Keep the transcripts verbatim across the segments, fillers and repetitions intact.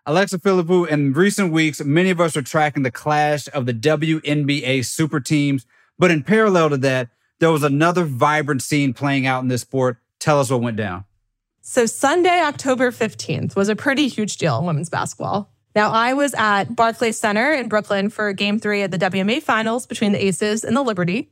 Alexa Philippou, in recent weeks, many of us are tracking the clash of the W N B A super teams. But in parallel to that, there was another vibrant scene playing out in this sport. Tell us what went down. So Sunday, October fifteenth, was a pretty huge deal in women's basketball. Now, I was at Barclays Center in Brooklyn for Game three of the W N B A Finals between the Aces and the Liberty.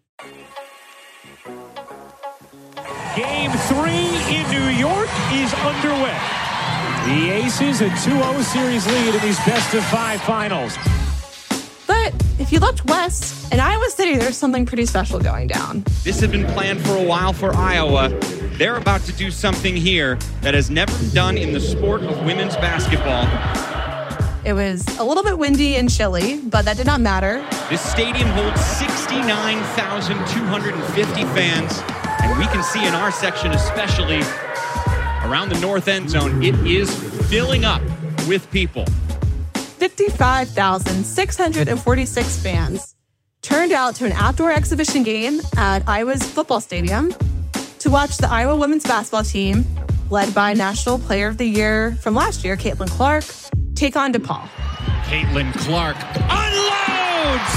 Game three in New York is underway. The Aces a two oh series lead in these best-of-five finals. But if you looked west, in Iowa City, there's something pretty special going down. This had been planned for a while for Iowa. They're about to do something here that has never been done in the sport of women's basketball. It was a little bit windy and chilly, but that did not matter. This stadium holds sixty-nine thousand two hundred fifty fans, and we can see in our section especially around the north end zone, it is filling up with people. fifty-five thousand six hundred forty-six fans turned out to an outdoor exhibition game at Iowa's football stadium to watch the Iowa women's basketball team, led by National Player of the Year from last year, Caitlin Clark, take on DePaul. Caitlin Clark unloads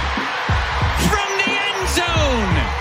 from the end zone.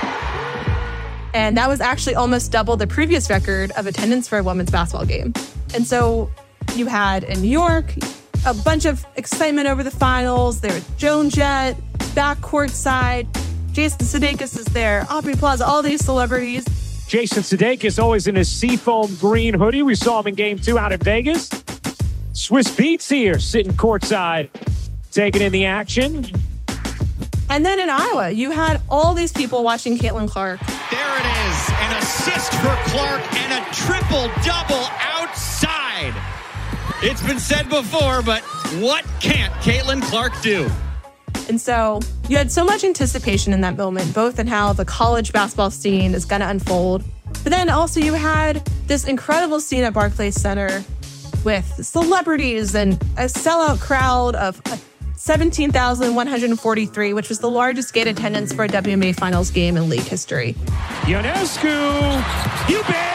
And that was actually almost double the previous record of attendance for a women's basketball game. And so you had in New York a bunch of excitement over the finals. There was Joan Jett, back courtside. Jason Sudeikis is there, Aubrey Plaza, all these celebrities. Jason Sudeikis always in his seafoam green hoodie. We saw him in game two out in Vegas. Swiss Beats here, sitting courtside, taking in the action. And then in Iowa, you had all these people watching Caitlin Clark. There it is, an assist for Clark and a triple-double outside. It's been said before, but what can't Caitlin Clark do? And so you had so much anticipation in that moment, both in how the college basketball scene is going to unfold, but then also you had this incredible scene at Barclays Center with celebrities and a sellout crowd of seventeen thousand one hundred forty-three, which was the largest gate attendance for a W N B A Finals game in league history. Ionescu, you bet!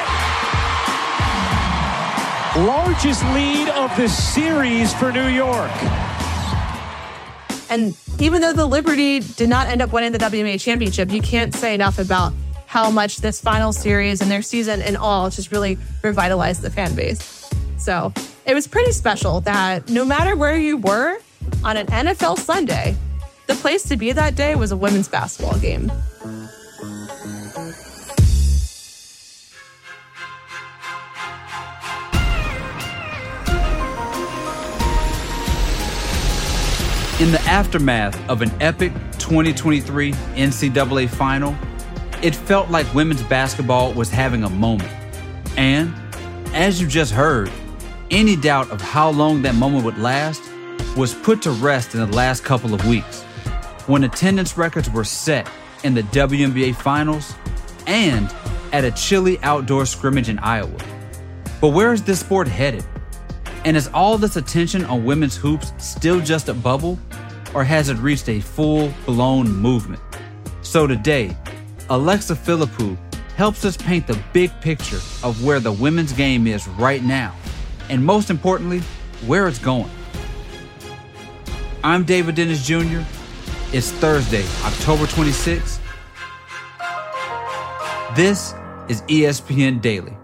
Largest lead of the series for New York. And even though the Liberty did not end up winning the W N B A championship, you can't say enough about how much this final series and their season in all just really revitalized the fan base. So it was pretty special that no matter where you were on an N F L Sunday, the place to be that day was a women's basketball game. In the aftermath of an epic twenty twenty-three N C double A final, it felt like women's basketball was having a moment. And, as you just heard, any doubt of how long that moment would last was put to rest in the last couple of weeks, when attendance records were set in the W N B A Finals and at a chilly outdoor scrimmage in Iowa. But where is this sport headed? And is all this attention on women's hoops still just a bubble, or has it reached a full-blown movement? So today, Alexa Philippou helps us paint the big picture of where the women's game is right now, and most importantly, where it's going. I'm David Dennis Junior It's Thursday, October twenty-sixth. This is E S P N Daily.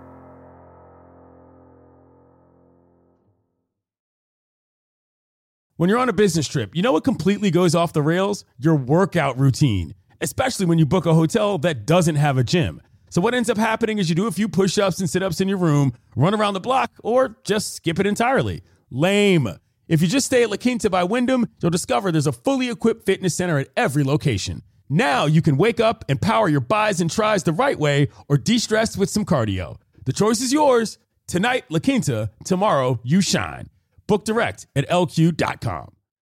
When you're on a business trip, you know what completely goes off the rails? Your workout routine, especially when you book a hotel that doesn't have a gym. So what ends up happening is you do a few push-ups and sit-ups in your room, run around the block, or just skip it entirely. Lame. If you just stay at La Quinta by Wyndham, you'll discover there's a fully equipped fitness center at every location. Now you can wake up and power your buys and tries the right way or de-stress with some cardio. The choice is yours. Tonight, La Quinta. Tomorrow, you shine. Book direct at L Q dot com.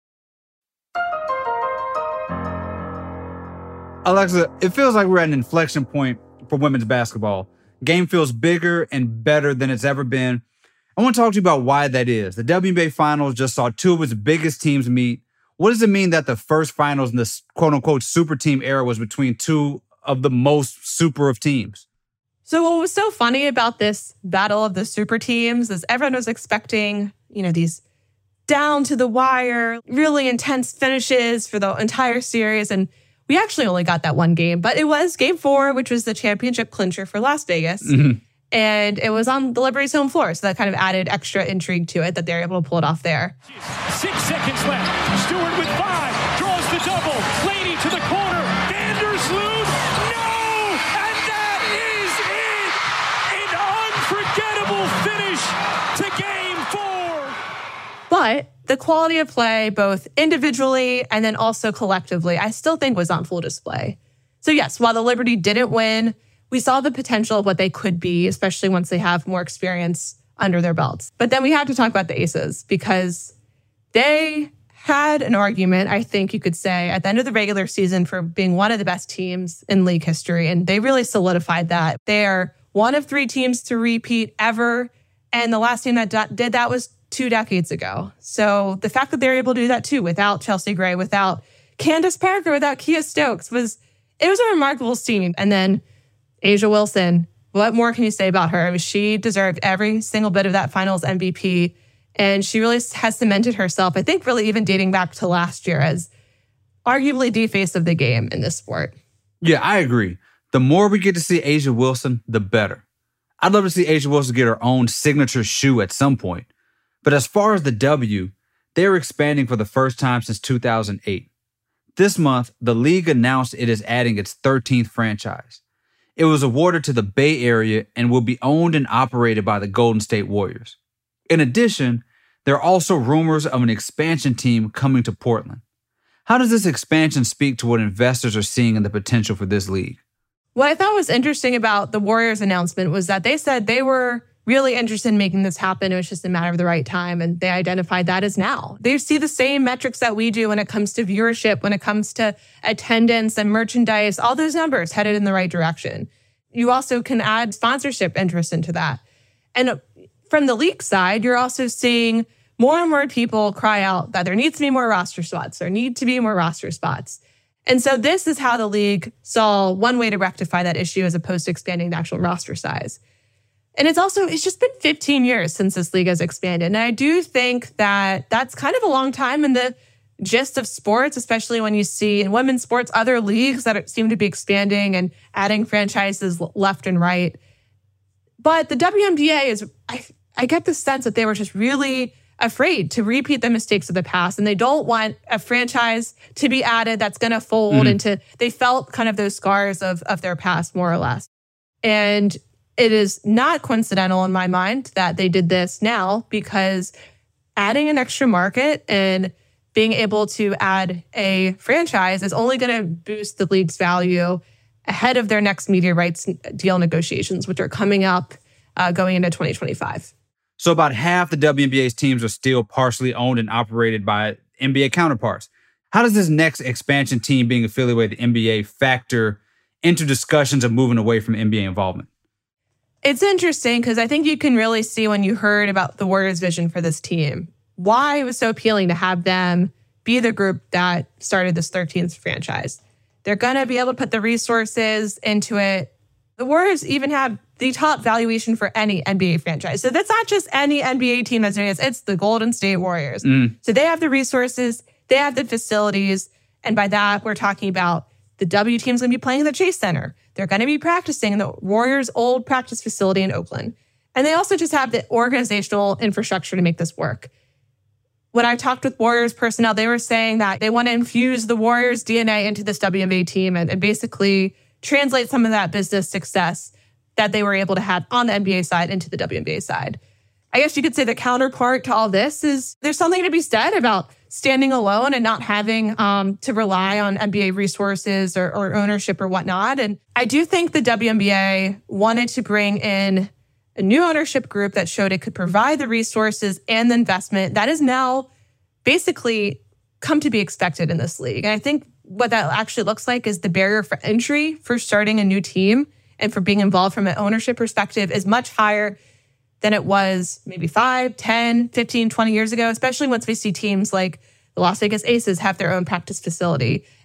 Alexa, it feels like we're at an inflection point for women's basketball. Game feels bigger and better than it's ever been. I want to talk to you about why that is. The W N B A Finals just saw two of its biggest teams meet. What does it mean that the first finals in this quote-unquote super team era was between two of the most super of teams? So what was so funny about this battle of the super teams is everyone was expecting, you know, these down to the wire, really intense finishes for the entire series. And we actually only got that one game, but it was game four, which was the championship clincher for Las Vegas. Mm-hmm. And it was on the Liberty's home floor. So that kind of added extra intrigue to it that they're able to pull it off there. Six seconds left. Stewart with five. Draws the double. Lady to the corner. Vandersloot. No! And that is it! An unforgettable finish to game four. But the quality of play, both individually and then also collectively, I still think was on full display. So yes, while the Liberty didn't win, we saw the potential of what they could be, especially once they have more experience under their belts. But then we have to talk about the Aces because they had an argument, I think you could say, at the end of the regular season for being one of the best teams in league history. And they really solidified that. They are one of three teams to repeat ever. And the last team that d- did that was two decades ago. So the fact that they're able to do that too without Chelsea Gray, without Candace Parker, without Kia Stokes, was it was a remarkable scene. And then A'ja Wilson, what more can you say about her? I mean, she deserved every single bit of that finals M V P. And she really has cemented herself, I think really even dating back to last year, as arguably the face of the game in this sport. Yeah, I agree. The more we get to see A'ja Wilson, the better. I'd love to see A'ja Wilson get her own signature shoe at some point. But as far as the W, they're expanding for the first time since two thousand eight. This month, the league announced it is adding its thirteenth franchise. It was awarded to the Bay Area and will be owned and operated by the Golden State Warriors. In addition, there are also rumors of an expansion team coming to Portland. How does this expansion speak to what investors are seeing in the potential for this league? What I thought was interesting about the Warriors announcement was that they said they were really interested in making this happen. It was just a matter of the right time, and they identified that as now. They see the same metrics that we do when it comes to viewership, when it comes to attendance and merchandise, all those numbers headed in the right direction. You also can add sponsorship interest into that. And from the league side, you're also seeing more and more people cry out that there needs to be more roster spots. There need to be more roster spots. And so this is how the league saw one way to rectify that issue as opposed to expanding the actual roster size. And it's also, it's just been fifteen years since this league has expanded. And I do think that that's kind of a long time in the gist of sports, especially when you see in women's sports, other leagues that seem to be expanding and adding franchises left and right. But the W N B A is, I, I get the sense that they were just really afraid to repeat the mistakes of the past. And they don't want a franchise to be added that's going to fold mm-hmm. into, they felt kind of those scars of, of their past, more or less. And it is not coincidental in my mind that they did this now, because adding an extra market and being able to add a franchise is only going to boost the league's value ahead of their next media rights deal negotiations, which are coming up uh, going into twenty twenty-five. So about half the W N B A's teams are still partially owned and operated by N B A counterparts. How does this next expansion team being affiliated with the N B A factor into discussions of moving away from N B A involvement? It's interesting because I think you can really see when you heard about the Warriors' vision for this team, why it was so appealing to have them be the group that started this thirteenth franchise. They're going to be able to put the resources into it. The Warriors even have the top valuation for any N B A franchise. So that's not just any N B A team that's doing this. It's the Golden State Warriors. Mm. So they have the resources, they have the facilities. And by that, we're talking about the W team's going to be playing in the Chase Center. They're going to be practicing in the Warriors' old practice facility in Oakland. And they also just have the organizational infrastructure to make this work. When I talked with Warriors personnel, they were saying that they want to infuse the Warriors' D N A into this W N B A team and, and basically translate some of that business success that they were able to have on the N B A side into the W N B A side. I guess you could say the counterpart to all this is there's something to be said about standing alone and not having um, to rely on N B A resources or, or ownership or whatnot. And I do think the W N B A wanted to bring in a new ownership group that showed it could provide the resources and the investment that is now basically come to be expected in this league. And I think what that actually looks like is the barrier for entry for starting a new team and for being involved from an ownership perspective is much higher than it was maybe five, ten, fifteen, twenty years ago, especially once we see teams like the Las Vegas Aces have their own practice facility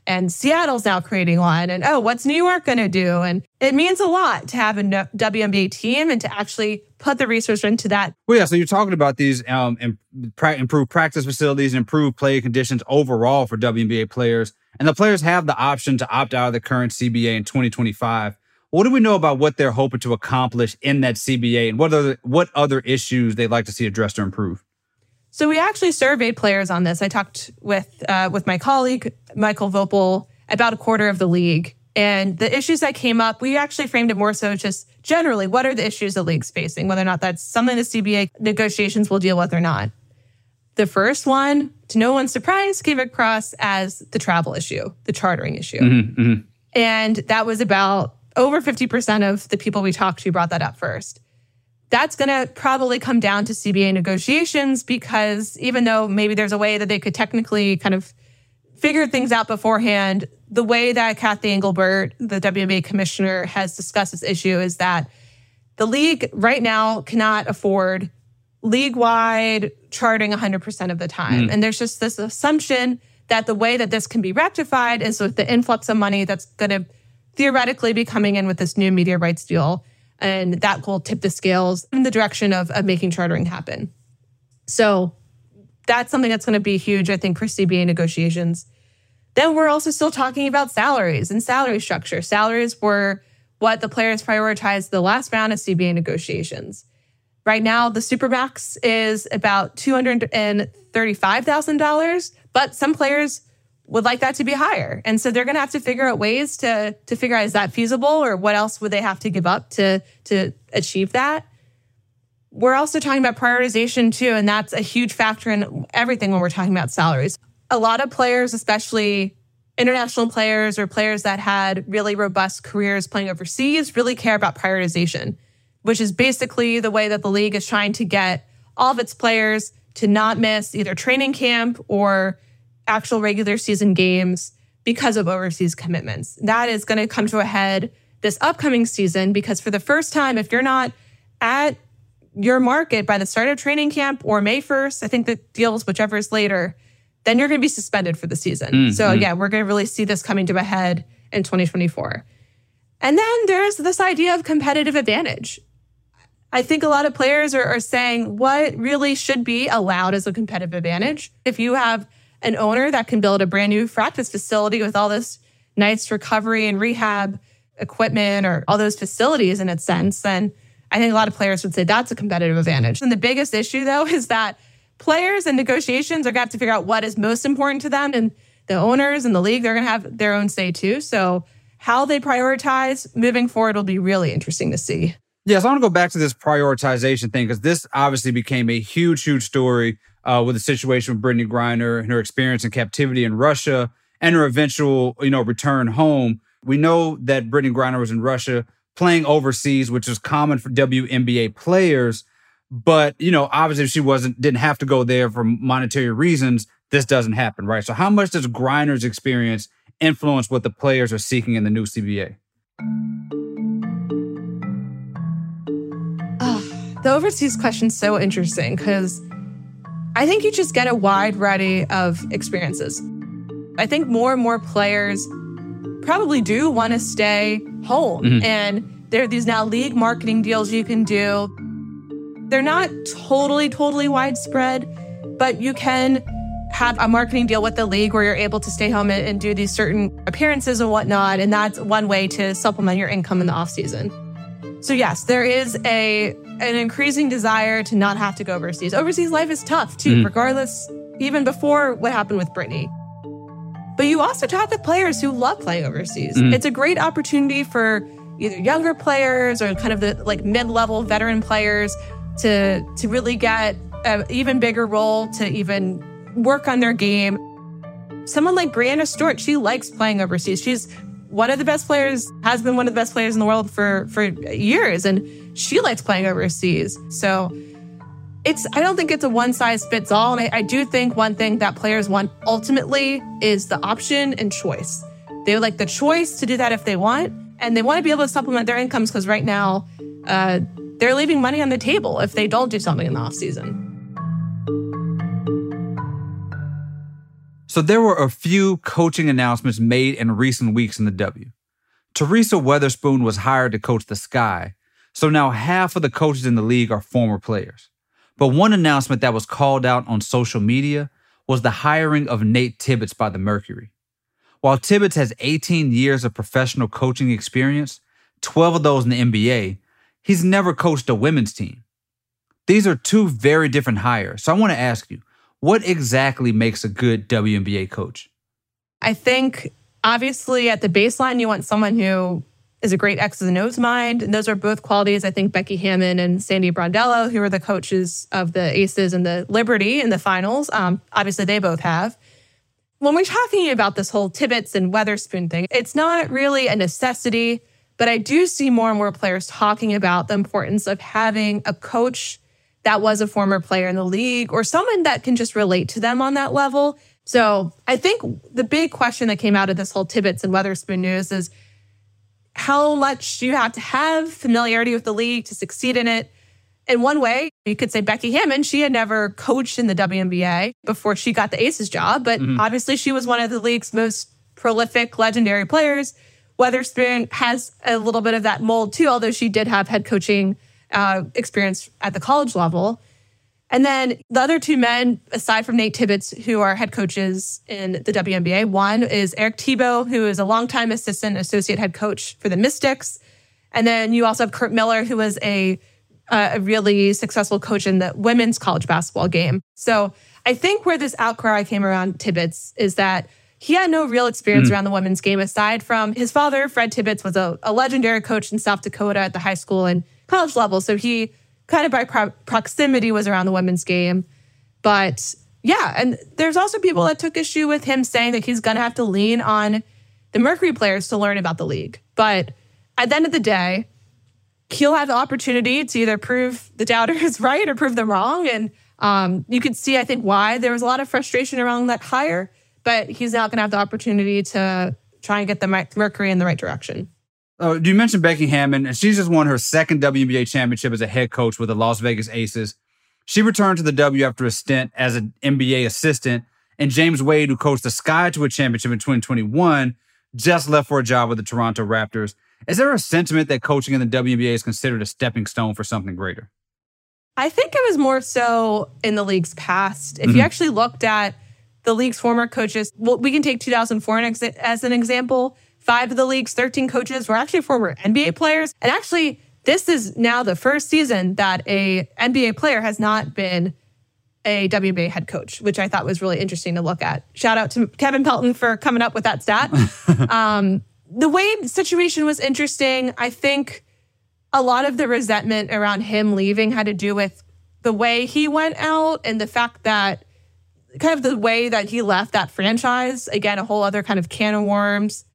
And Seattle's now creating one. And, oh, what's New York going to do? And it means a lot to have a W N B A team and to actually put the resource into that. Well, yeah, so you're talking about these um, improved practice facilities and improved play conditions overall for W N B A players. And the players have the option to opt out of the current C B A in twenty twenty-five. What do we know about what they're hoping to accomplish in that C B A and what other, what other issues they'd like to see addressed or improved? So we actually surveyed players on this. I talked with uh, with my colleague, Michael Vopel, about a quarter of the league. And the issues that came up, we actually framed it more so just generally, what are the issues the league's facing, whether or not that's something the C B A negotiations will deal with or not. The first one, to no one's surprise, came across as the travel issue, the chartering issue. Mm-hmm, mm-hmm. And that was about over fifty percent of the people we talked to brought that up first. That's going to probably come down to C B A negotiations because even though maybe there's a way that they could technically kind of figure things out beforehand, the way that Kathy Engelbert, the W N B A commissioner, has discussed this issue is that the league right now cannot afford league-wide charting one hundred percent of the time. Mm. And there's just this assumption that the way that this can be rectified is with the influx of money that's going to theoretically be coming in with this new media rights deal. And that will tip the scales in the direction of, of making chartering happen. So that's something that's going to be huge, I think, for C B A negotiations. Then we're also still talking about salaries and salary structure. Salaries were what the players prioritized the last round of C B A negotiations. Right now, the Supermax is about two hundred thirty-five thousand dollars, but some players would like that to be higher. And so they're going to have to figure out ways to, to figure out, is that feasible or what else would they have to give up to, to achieve that? We're also talking about prioritization too, and that's a huge factor in everything when we're talking about salaries. A lot of players, especially international players or players that had really robust careers playing overseas, really care about prioritization, which is basically the way that the league is trying to get all of its players to not miss either training camp or actual regular season games because of overseas commitments. That is going to come to a head this upcoming season because for the first time, if you're not at your market by the start of training camp or May first, I think the deal is whichever is later, then you're going to be suspended for the season. Mm-hmm. So again, we're going to really see this coming to a head in twenty twenty-four. And then there's this idea of competitive advantage. I think a lot of players are, are saying what really should be allowed as a competitive advantage. If you have an owner that can build a brand new practice facility with all this nice recovery and rehab equipment or all those facilities in its sense, then I think a lot of players would say that's a competitive advantage. And the biggest issue, though, is that players and negotiations are going to have to figure out what is most important to them. And the owners and the league, they're going to have their own say, too. So how they prioritize moving forward will be really interesting to see. Yeah, so I want to go back to this prioritization thing because this obviously became a huge, huge story uh, with the situation with Brittney Griner and her experience in captivity in Russia and her eventual, you know, return home. We know that Brittney Griner was in Russia playing overseas, which is common for W N B A players. But, you know, obviously if she wasn't, didn't have to go there for monetary reasons, this doesn't happen, right? So how much does Griner's experience influence what the players are seeking in the new C B A? The overseas question is so interesting because I think you just get a wide variety of experiences. I think more and more players probably do want to stay home. Mm-hmm. And there are these now league marketing deals you can do. They're not totally, totally widespread, but you can have a marketing deal with the league where you're able to stay home and, and do these certain appearances and whatnot. And that's one way to supplement your income in the offseason. So yes, there is a an increasing desire to not have to go overseas. Overseas life is tough too, mm-hmm. regardless, even before what happened with Brittney. But you also talk with players who love playing overseas. Mm-hmm. It's a great opportunity for either younger players or kind of the like mid-level veteran players to, to really get an even bigger role, to even work on their game. Someone like Breanna Stewart, she likes playing overseas. She's one of the best players, has been one of the best players in the world for, for years, and she likes playing overseas. So it's I don't think it's a one-size-fits-all. And I, I do think one thing that players want ultimately is the option and choice. They would like the choice to do that if they want, and they want to be able to supplement their incomes because right now uh, they're leaving money on the table if they don't do something in the offseason. So there were a few coaching announcements made in recent weeks in the W. Teresa Weatherspoon was hired to coach the Sky, so now half of the coaches in the league are former players. But one announcement that was called out on social media was the hiring of Nate Tibbetts by the Mercury. While Tibbetts has eighteen years of professional coaching experience, twelve of those in the N B A, he's never coached a women's team. These are two very different hires. So I want to ask you, what exactly makes a good W N B A coach? I think, obviously, at the baseline, you want someone who is a great X's and O's mind. And those are both qualities, I think, Becky Hammon and Sandy Brondello, who are the coaches of the Aces and the Liberty in the finals. Um, obviously, they both have. When we're talking about this whole Tibbetts and Weatherspoon thing, it's not really a necessity, but I do see more and more players talking about the importance of having a coach that was a former player in the league or someone that can just relate to them on that level. So I think the big question that came out of this whole Tibbetts and Weatherspoon news is how much you have to have familiarity with the league to succeed in it. In one way, you could say Becky Hammon, she had never coached in the W N B A before she got the Aces job, but mm-hmm. obviously she was one of the league's most prolific, legendary players. Weatherspoon has a little bit of that mold too, although she did have head coaching uh, experience at the college level. And then the other two men, aside from Nate Tibbetts, who are head coaches in the W N B A, one is Eric Thibault, who is a longtime assistant associate head coach for the Mystics. And then you also have Kurt Miller, who was a, a really successful coach in the women's college basketball game. So I think where this outcry came around Tibbetts is that he had no real experience mm. around the women's game, aside from his father, Fred Tibbetts, was a, a legendary coach in South Dakota at the high school and college level. So he kind of by pro- proximity was around the women's game. But yeah, and there's also people that took issue with him saying that he's going to have to lean on the Mercury players to learn about the league. But at the end of the day, he'll have the opportunity to either prove the doubters right or prove them wrong. And um, you could see, I think, why there was a lot of frustration around that hire. But he's now going to have the opportunity to try and get the Mercury in the right direction. Uh, you mentioned Becky Hammon, and she's just won her second W N B A championship as a head coach with the Las Vegas Aces. She returned to the W after a stint as an N B A assistant, and James Wade, who coached the Sky to a championship in twenty twenty-one, just left for a job with the Toronto Raptors. Is there a sentiment that coaching in the W N B A is considered a stepping stone for something greater? I think it was more so in the league's past. If mm-hmm. you actually looked at the league's former coaches, well, we can take two thousand four as an example. Five of the league's thirteen coaches were actually former N B A players. And actually, this is now the first season that a N B A player has not been a W N B A head coach, which I thought was really interesting to look at. Shout out to Kevin Pelton for coming up with that stat. um, the Wade situation was interesting. I think a lot of the resentment around him leaving had to do with the way he went out and the fact that kind of the way that he left that franchise. Again, a whole other kind of can of worms.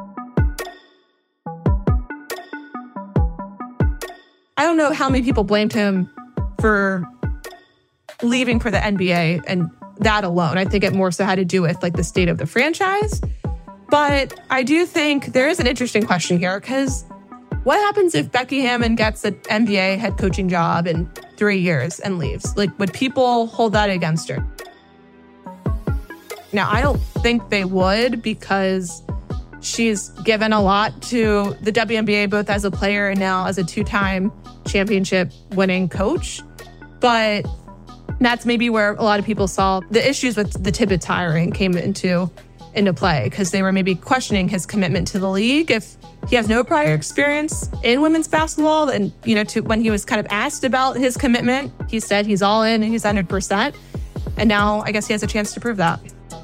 I don't know how many people blamed him for leaving for the N B A and that alone. I think it more so had to do with like the state of the franchise. But I do think there is an interesting question here because what happens if Becky Hammon gets an N B A head coaching job in three years and leaves? Like, would people hold that against her? Now, I don't think they would because she's given a lot to the W N B A, both as a player and now as a two-time championship winning coach. But that's maybe where a lot of people saw the issues with the Tibbetts hiring came into, into play because they were maybe questioning his commitment to the league. If he has no prior experience in women's basketball, and you know, to when he was kind of asked about his commitment, he said he's all in and he's one hundred percent. And now I guess he has a chance to prove that.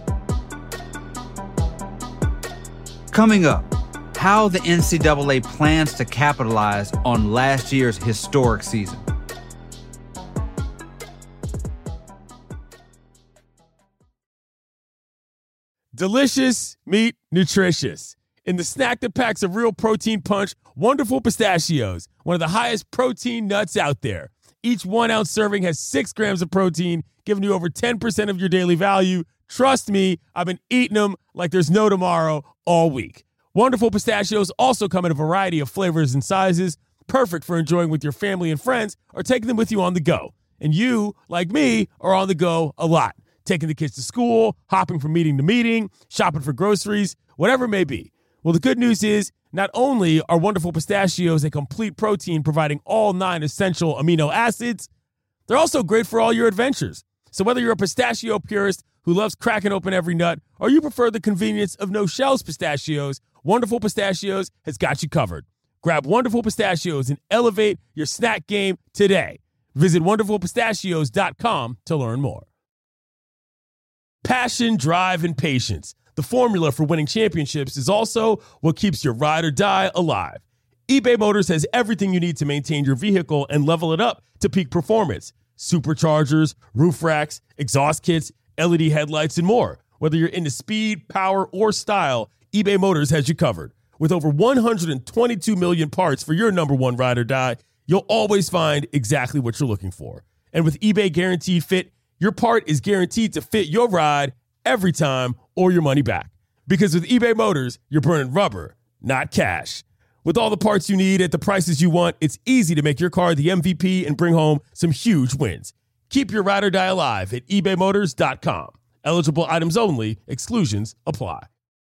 Coming up, how the N C double A plans to capitalize on last year's historic season. Delicious meat, nutritious. In the snack that packs a real protein punch, Wonderful Pistachios, one of the highest protein nuts out there. Each one-ounce serving has six grams of protein, giving you over ten percent of your daily value. Trust me, I've been eating them like there's no tomorrow all week. Wonderful Pistachios also come in a variety of flavors and sizes, perfect for enjoying with your family and friends or taking them with you on the go. And you, like me, are on the go a lot. taking the kids to school, hopping from meeting to meeting, shopping for groceries, whatever it may be. Well, the good news is not only are Wonderful Pistachios a complete protein providing all nine essential amino acids, they're also great for all your adventures. So whether you're a pistachio purist who loves cracking open every nut, or you prefer the convenience of no shells pistachios, Wonderful Pistachios has got you covered. Grab Wonderful Pistachios and elevate your snack game today. Visit wonderful pistachios dot com to learn more. Passion, drive, and patience. The formula for winning championships is also what keeps your ride or die alive. eBay Motors has everything you need to maintain your vehicle and level it up to peak performance. Superchargers, roof racks, exhaust kits, L E D headlights, and more. Whether you're into speed, power, or style, eBay Motors has you covered. With over one hundred twenty-two million parts for your number one ride or die, you'll always find exactly what you're looking for. And with eBay Guaranteed Fit, your part is guaranteed to fit your ride every time or your money back. Because with eBay Motors, you're burning rubber, not cash. With all the parts you need at the prices you want, it's easy to make your car the M V P and bring home some huge wins. Keep your ride or die alive at ebay motors dot com. Eligible items only. Exclusions apply.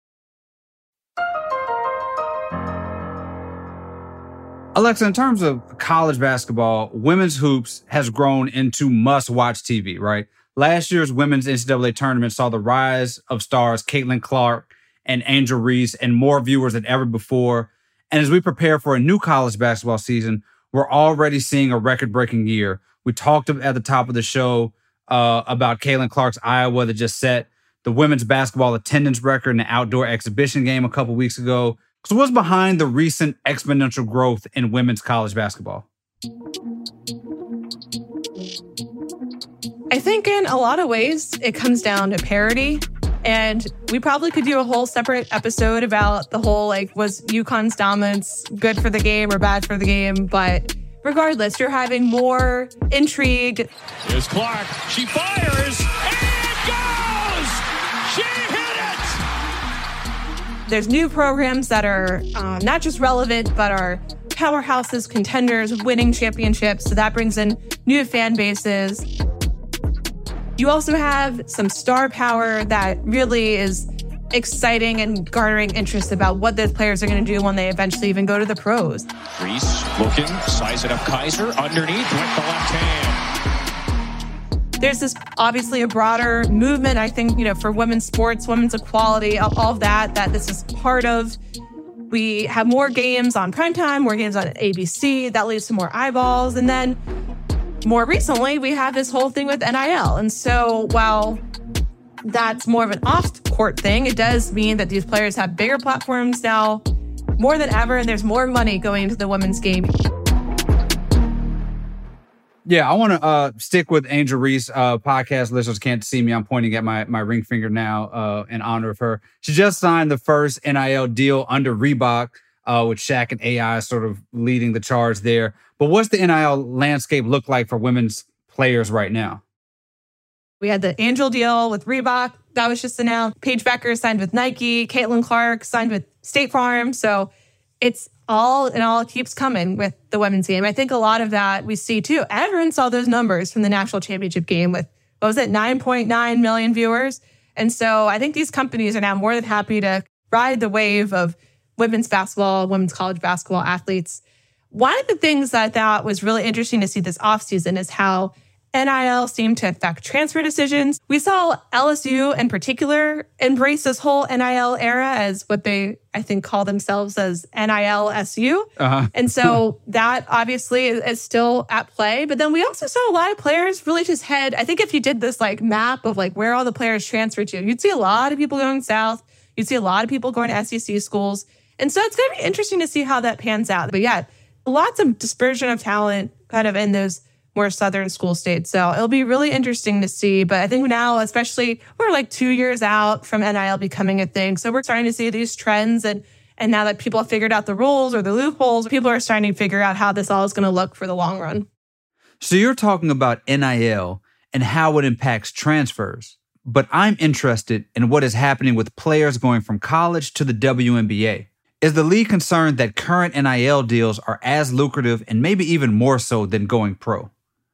Alexa, in terms of college basketball, women's hoops has grown into must-watch T V, right? Last year's women's N C double A tournament saw the rise of stars Caitlin Clark and Angel Reese and more viewers than ever before. And as we prepare for a new college basketball season, we're already seeing a record-breaking year. We talked at the top of the show uh, about Caitlin Clark's Iowa that just set the women's basketball attendance record in the outdoor exhibition game a couple weeks ago. So what's behind the recent exponential growth in women's college basketball? I think in a lot of ways, it comes down to parity. And we probably could do a whole separate episode about the whole, like, was UConn's dominance good for the game or bad for the game? But regardless, you're having more intrigue. Here's Clark. She fires and it goes! She hit it! There's new programs that are uh, not just relevant, but are powerhouses, contenders, winning championships. So that brings in new fan bases. You also have some star power that really is exciting and garnering interest about what those players are going to do when they eventually even go to the pros. Reese looking, sizing up Kaiser, underneath with the left hand. There's this obviously a broader movement, I think, you know, for women's sports, women's equality, all, all of that, that this is part of. We have more games on primetime, more games on A B C. That leads to more eyeballs. And then more recently, we have this whole thing with N I L. And so while that's more of an off-court thing, it does mean that these players have bigger platforms now more than ever, and there's more money going into the women's game. Yeah, I want to uh, stick with Angel Reese. Uh, podcast listeners can't see me. I'm pointing at my, my ring finger now uh, in honor of her. She just signed the first N I L deal under Reebok, uh, with Shaq and A I sort of leading the charge there. But what's the N I L landscape look like for women's players right now? We had the Angel deal with Reebok. That was just announced. Paige Becker signed with Nike. Caitlin Clark signed with State Farm. So it's all in all, it keeps coming with the women's game. I think a lot of that we see too. Everyone saw those numbers from the national championship game with, what was it, nine point nine million viewers. And so I think these companies are now more than happy to ride the wave of women's basketball, women's college basketball athletes. One of the things that I thought was really interesting to see this offseason is how N I L seemed to affect transfer decisions. We saw L S U in particular embrace this whole N I L era as what they, I think, call themselves as N I L S U. Uh-huh. And so that obviously is, is still at play. But then we also saw a lot of players really just head, I think if you did this like map of like where all the players transferred to, you'd see a lot of people going south. You'd see a lot of people going to S E C schools. And so it's going to be interesting to see how that pans out. But yeah, lots of dispersion of talent kind of in those more southern school states. So it'll be really interesting to see. But I think now, especially, we're like two years out from N I L becoming a thing. So we're starting to see these trends. And, and now that people have figured out the rules or the loopholes, people are starting to figure out how this all is going to look for the long run. So you're talking about N I L and how it impacts transfers. But I'm interested in what is happening with players going from college to the W N B A. Is the league concerned that current N I L deals are as lucrative and maybe even more so than going pro?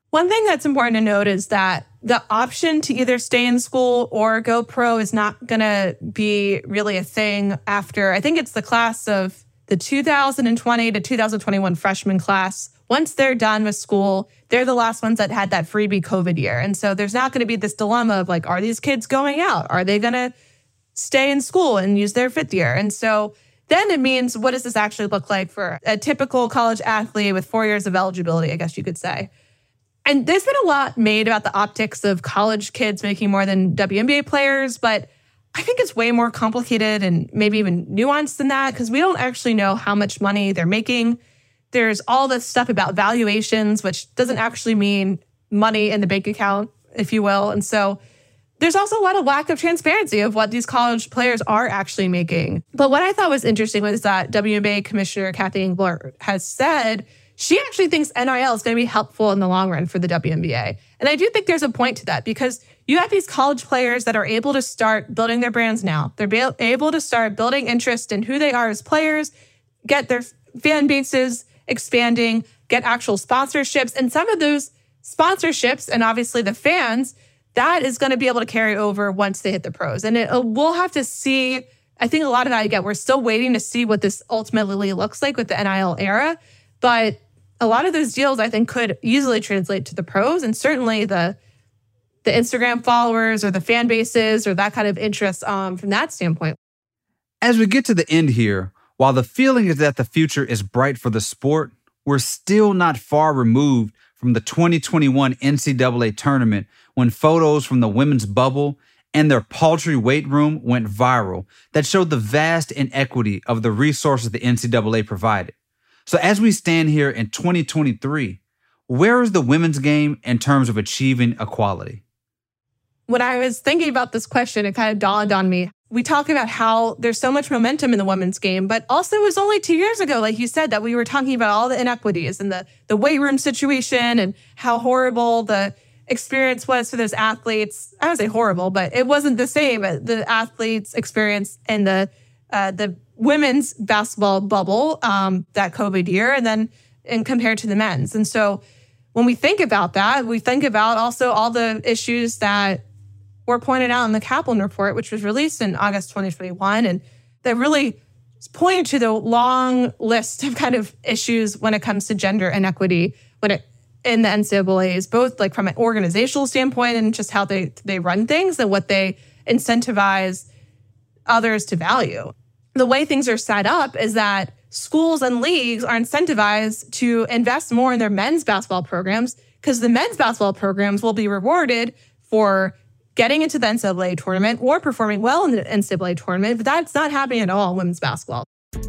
One thing that's important to note is that the option to either stay in school or go pro is not going to be really a thing after, I think it's the class of the two thousand twenty to two thousand twenty-one freshman class. Once they're done with school, they're the last ones that had that freebie COVID year. And so there's not going to be this dilemma of like, are these kids going out? Are they going to stay in school and use their fifth year? And so then it means, what does this actually look like for a typical college athlete with four years of eligibility, I guess you could say. And there's been a lot made about the optics of college kids making more than W N B A players, but I think it's way more complicated and maybe even nuanced than that, because we don't actually know how much money they're making. There's all this stuff about valuations, which doesn't actually mean money in the bank account, if you will. And so there's also a lot of lack of transparency of what these college players are actually making. But what I thought was interesting was that W N B A Commissioner Kathy Engler has said she actually thinks N I L is going to be helpful in the long run for the W N B A. And I do think there's a point to that, because you have these college players that are able to start building their brands now. They're be- able to start building interest in who they are as players, get their fan bases expanding, get actual sponsorships. And some of those sponsorships, and obviously the fans, that is going to be able to carry over once they hit the pros. And it, we'll have to see. I think a lot of that, again, we're still waiting to see what this ultimately looks like with the N I L era. But a lot of those deals, I think, could easily translate to the pros, and certainly the the Instagram followers or the fan bases or that kind of interest um, from that standpoint. As we get to the end here, while the feeling is that the future is bright for the sport, we're still not far removed from the twenty twenty-one N C double A tournament, when photos from the women's bubble and their paltry weight room went viral that showed the vast inequity of the resources the N C double A provided. So as we stand here in twenty twenty-three, where is the women's game in terms of achieving equality? When I was thinking about this question, it kind of dawned on me. We talk about how there's so much momentum in the women's game, but also it was only two years ago, like you said, that we were talking about all the inequities and the, the weight room situation and how horrible the experience was for those athletes. I don't say horrible, but it wasn't the same. The athletes' experience in the uh, the women's basketball bubble um, that COVID year, and then and compared to the men's. And so when we think about that, we think about also all the issues that were pointed out in the Kaplan report, which was released in August twenty twenty-one, and that really pointed to the long list of kind of issues when it comes to gender inequity when it in the N C double A's, both like from an organizational standpoint and just how they they run things and what they incentivize others to value. The way things are set up is that schools and leagues are incentivized to invest more in their men's basketball programs, because the men's basketball programs will be rewarded for getting into the N C double A tournament or performing well in the N C double A tournament, but that's not happening at all in women's basketball.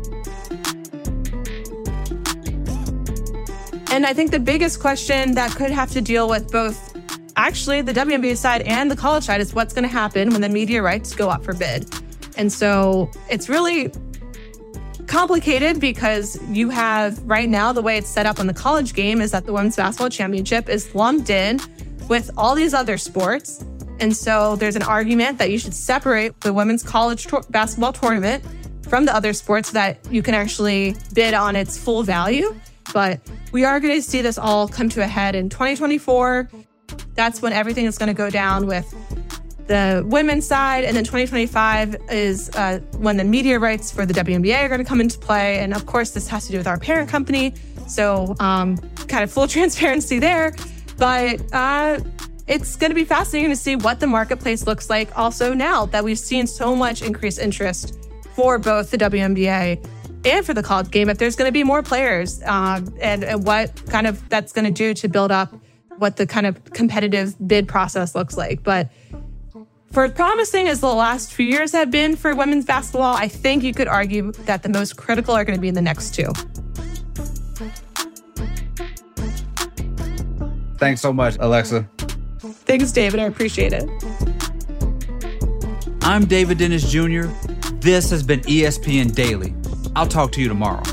And I think the biggest question that could have to deal with both actually the W N B A side and the college side is what's going to happen when the media rights go up for bid. And so it's really complicated, because you have right now, the way it's set up on the college game is that the women's basketball championship is lumped in with all these other sports. And so there's an argument that you should separate the women's college to- basketball tournament from the other sports so that you can actually bid on its full value. But we are going to see this all come to a head in twenty twenty-four. That's when everything is going to go down with the women's side. And then twenty twenty-five is uh, when the media rights for the W N B A are going to come into play. And of course, this has to do with our parent company. So um, kind of full transparency there. But uh, it's going to be fascinating to see what the marketplace looks like also now that we've seen so much increased interest for both the W N B A and for the college game. If there's going to be more players uh, and, and what kind of that's going to do to build up what the kind of competitive bid process looks like. But for as promising as the last few years have been for women's basketball, I think you could argue that the most critical are going to be in the next two. Thanks so much, Alexa. Thanks, David. I appreciate it. I'm David Dennis Junior This has been E S P N Daily. I'll talk to you tomorrow.